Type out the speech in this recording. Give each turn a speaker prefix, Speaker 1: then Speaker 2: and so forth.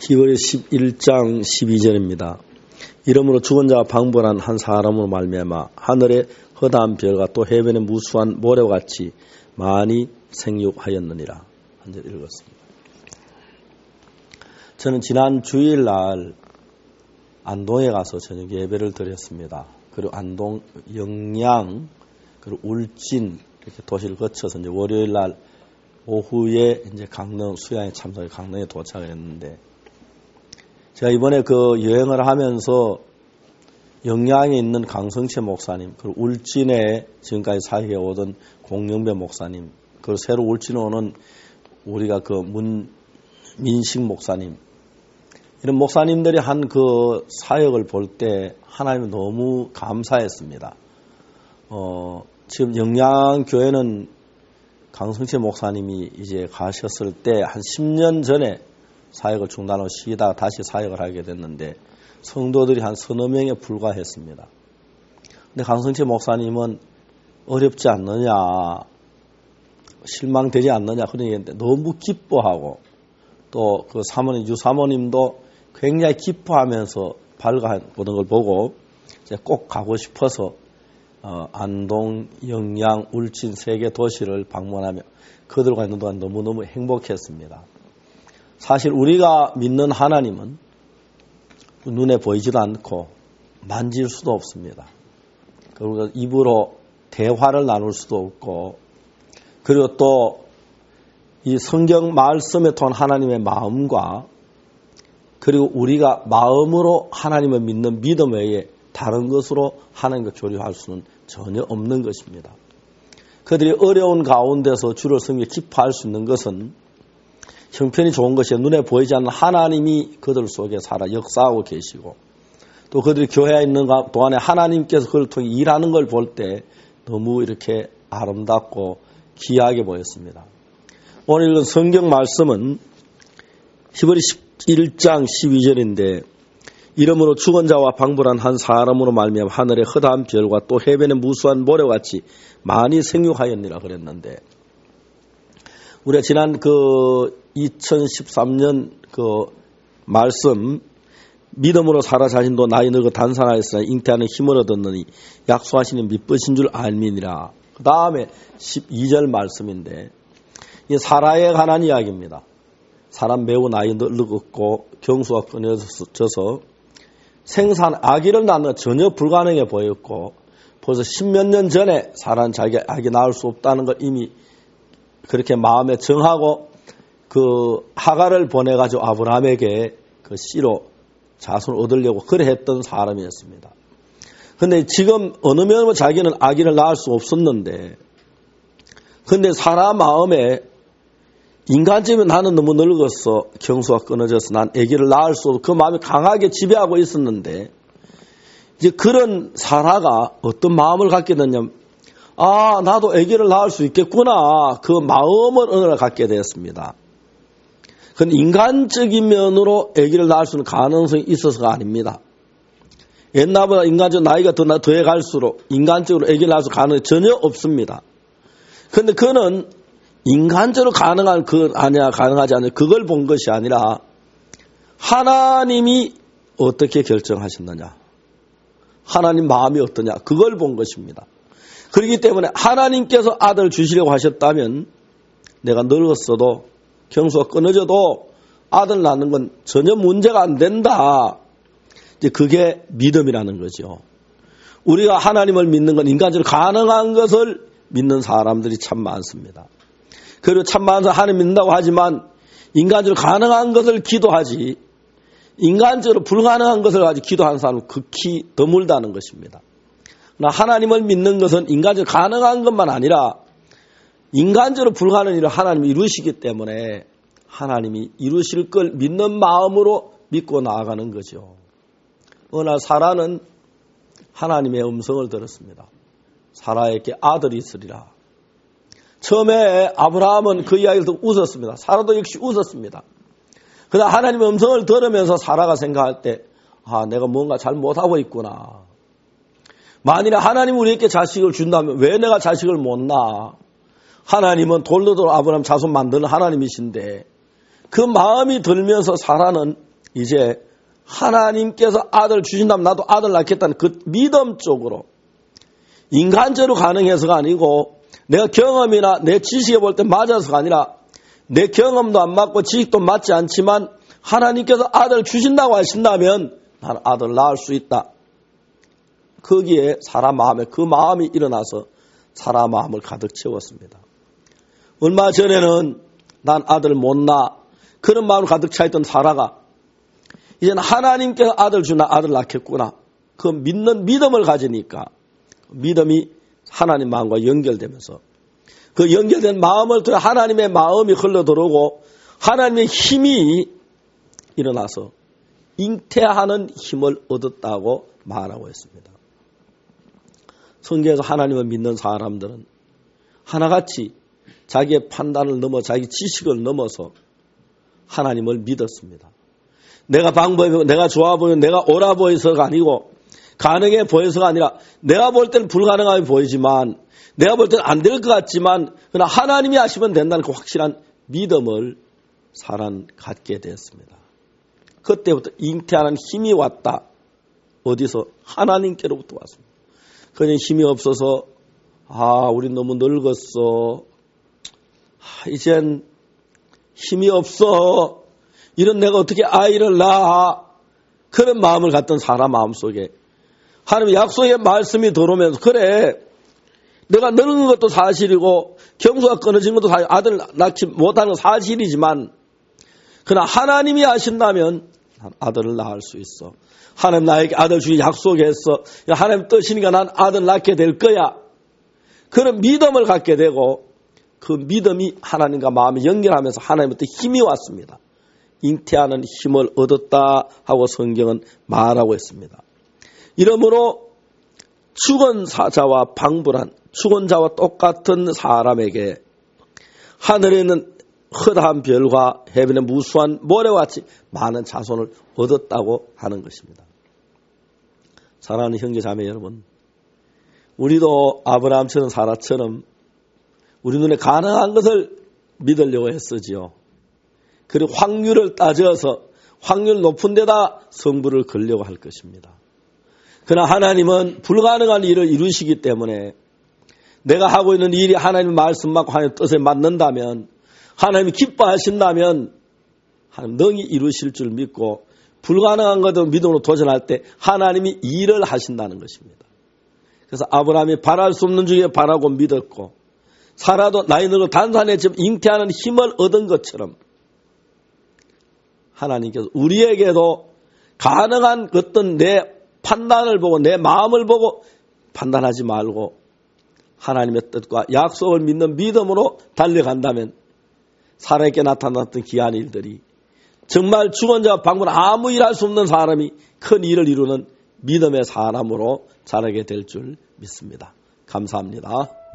Speaker 1: 히브리 11장 12절입니다. 이러므로 죽은 자와 방불한 한 사람으로 말미암아 하늘의 허다한 별과 또 해변의 무수한 모래와 같이 많이 생육하였느니라. 한 절 읽었습니다. 저는 지난 주일날 안동에 가서 저녁 예배를 드렸습니다. 그리고 안동, 영양, 그리고 울진 이렇게 도시를 거쳐서 이제 월요일날 오후에 이제 강릉 수양에 참석해 강릉에 도착을 했는데, 제가 이번에 그 여행을 하면서 영양에 있는 강성채 목사님, 그리고 울진에 지금까지 사역해 오던 공영배 목사님, 그리고 새로 울진에 오는 우리가 그 문민식 목사님, 이런 목사님들이 한 그 사역을 볼 때 하나님이 너무 감사했습니다. 지금 영양교회는 강성채 목사님이 이제 가셨을 때 한 10년 전에 사역을 중단하고 쉬다가 다시 사역을 하게 됐는데 성도들이 한 서너 명에 불과했습니다. 근데 강성채 목사님은 어렵지 않느냐, 실망되지 않느냐 그런 얘기했는데 너무 기뻐하고, 또 그 사모님, 유사모님도 굉장히 기뻐하면서 밝아보는 걸 보고 이제 꼭 가고 싶어서 안동, 영양, 울진 세 개 도시를 방문하며 그들과 있는 동안 너무너무 행복했습니다. 사실 우리가 믿는 하나님은 눈에 보이지도 않고 만질 수도 없습니다. 그리고 입으로 대화를 나눌 수도 없고, 그리고 또 이 성경 말씀에 통한 하나님의 마음과, 그리고 우리가 마음으로 하나님을 믿는 믿음 외에 다른 것으로 하나님과 교류할 수는 전혀 없는 것입니다. 그들이 어려운 가운데서 주를 섬기며 기뻐할 수 있는 것은 형편이 좋은 것이 눈에 보이지 않는 하나님이 그들 속에 살아 역사하고 계시고, 또 그들이 교회에 있는 동안에 하나님께서 그걸 통해 일하는 걸 볼 때 너무 이렇게 아름답고 귀하게 보였습니다. 오늘 읽은 성경 말씀은 히브리 11장 12절인데, 이러므로 죽은 자와 방불한 한 사람으로 말미암아 하늘의 허다한 별과 또 해변의 무수한 모래와 같이 많이 생육하였느니라 그랬는데, 우리가 지난 그 2013년 그 말씀, 믿음으로 살아 자신도 나이 늙어 단산하였으나 잉태하는 힘을 얻었느니 약속하시는 믿으신 줄 알미니라. 그 다음에 12절 말씀인데, 이 사라에 관한 이야기입니다. 사람 매우 나이 늙었고 경수가 끊어져서 아기를 낳는 건 전혀 불가능해 보였고, 벌써 10몇 년 전에 사라는 자기가 아기 낳을 수 없다는 걸 이미 그렇게 마음에 정하고 그 하가를 보내가지고 아브라함에게 그 씨로 자손을 얻으려고 그래 했던 사람이었습니다. 근데 지금 어느 면으로 자기는 아기를 낳을 수 없었는데, 근데 사라 마음에 인간적이면 나는 너무 늙었어, 경수가 끊어져서 난 아기를 낳을 수 없어, 그 마음이 강하게 지배하고 있었는데, 이제 그런 사라가 어떤 마음을 갖게 됐냐면, 아, 나도 아기를 낳을 수 있겠구나, 그 마음을 어느 날 갖게 되었습니다. 그건 인간적인 면으로 아기를 낳을 수 있는 가능성이 있어서가 아닙니다. 옛날보다 인간적으로 나이가 더해 갈수록 인간적으로 아기를 낳을 수 있는 가능성이 전혀 없습니다. 그런데 그는 인간적으로 가능한 그 아니야, 가능하지 않냐, 그걸 본 것이 아니라 하나님이 어떻게 결정하셨느냐, 하나님 마음이 어떠냐, 그걸 본 것입니다. 그렇기 때문에 하나님께서 아들 주시려고 하셨다면 내가 늙었어도 경수가 끊어져도 아들 낳는 건 전혀 문제가 안 된다. 이제 그게 믿음이라는 거죠. 우리가 하나님을 믿는 건 인간적으로 가능한 것을 믿는 사람들이 참 많습니다. 그리고 참 많아서 하나님 믿는다고 하지만 인간적으로 가능한 것을 기도하지, 인간적으로 불가능한 것을 가지고 기도하는 사람은 극히 드물다는 것입니다. 그러나 하나님을 믿는 것은 인간적으로 가능한 것만 아니라 인간적으로 불가능한 일을 하나님이 이루시기 때문에 하나님이 이루실 걸 믿는 마음으로 믿고 나아가는 거죠. 어느 날 사라는 하나님의 음성을 들었습니다. 사라에게 아들이 있으리라. 처음에 아브라함은 그 이야기를 듣고 웃었습니다. 사라도 역시 웃었습니다. 그러나 하나님의 음성을 들으면서 사라가 생각할 때, 아, 내가 뭔가 잘못하고 있구나. 만일에 하나님이 우리에게 자식을 준다면 왜 내가 자식을 못 낳아? 하나님은 돌로 돌아 아브라함 자손 만드는 하나님이신데, 그 마음이 들면서 사라는 이제 하나님께서 아들 주신다면 나도 아들 낳겠다는 그 믿음 쪽으로 인간적으로 가능해서가 아니고 내가 경험이나 내 지식에 볼 때 맞아서가 아니라 내 경험도 안 맞고 지식도 맞지 않지만 하나님께서 아들 주신다고 하신다면 나는 아들 낳을 수 있다. 거기에 사람 마음에 그 마음이 일어나서 사람 마음을 가득 채웠습니다. 얼마 전에는 난 아들 못 낳아 그런 마음을 가득 차있던 사라가 이제는 하나님께서 아들 주나 아들 낳겠구나. 그 믿는 믿음을 가지니까 믿음이 하나님 마음과 연결되면서 그 연결된 마음을 통해 하나님의 마음이 흘러들어오고 하나님의 힘이 일어나서 잉태하는 힘을 얻었다고 말하고 있습니다. 성경에서 하나님을 믿는 사람들은 하나같이 자기의 판단을 넘어 자기 지식을 넘어서 하나님을 믿었습니다. 내가 방법이고 내가 좋아 보이고 내가 옳아 보여서가 아니고 가능해 보여서가 아니라 내가 볼 때는 불가능하게 보이지만 내가 볼 때는 안 될 것 같지만 그러나 하나님이 하시면 된다는 그 확실한 믿음을 사람 갖게 되었습니다. 그때부터 잉태하는 힘이 왔다. 어디서? 하나님께로부터 왔습니다. 그냥 힘이 없어서 우리 너무 늙었어. 이젠 힘이 없어. 이런 내가 어떻게 아이를 낳아. 그런 마음을 갖던 사람 마음속에 하나님의 약속의 말씀이 들어오면서 그래 내가 늙은 것도 사실이고 경수가 끊어진 것도 사실 아들 낳지 못하는 건 사실이지만 그러나 하나님이 하신다면 아들을 낳을 수 있어. 하나님 나에게 아들 주기 약속했어. 하나님 뜻이니까 난 아들 낳게 될 거야. 그런 믿음을 갖게 되고 그 믿음이 하나님과 마음이 연결하면서 하나님부터 힘이 왔습니다. 잉태하는 힘을 얻었다 하고 성경은 말하고 있습니다. 이러므로 죽은 자와 방불한 죽은 자와 똑같은 사람에게 하늘에 있는 허다한 별과 해변의 무수한 모래와 같이 많은 자손을 얻었다고 하는 것입니다. 사랑하는 형제 자매 여러분, 우리도 아브라함처럼 사라처럼 우리 눈에 가능한 것을 믿으려고 했었지요. 그리고 확률을 따져서 확률 높은 데다 성부를 걸려고 할 것입니다. 그러나 하나님은 불가능한 일을 이루시기 때문에 내가 하고 있는 일이 하나님의 말씀 맞고 하나님의 뜻에 맞는다면 하나님이 기뻐하신다면 하나님 능히 이루실 줄 믿고 불가능한 것도 믿음으로 도전할 때 하나님이 일을 하신다는 것입니다. 그래서 아브라함이 바랄 수 없는 중에 바라고 믿었고 사라도 나이 늙어 단산했지만 잉태하는 힘을 얻은 것처럼 하나님께서 우리에게도 가능한 어떤 내 판단을 보고 내 마음을 보고 판단하지 말고 하나님의 뜻과 약속을 믿는 믿음으로 달려간다면 사람에게 나타났던 귀한 일들이 정말 죽은 자와 방문 아무 일 할 수 없는 사람이 큰 일을 이루는 믿음의 사람으로 자라게 될 줄 믿습니다. 감사합니다.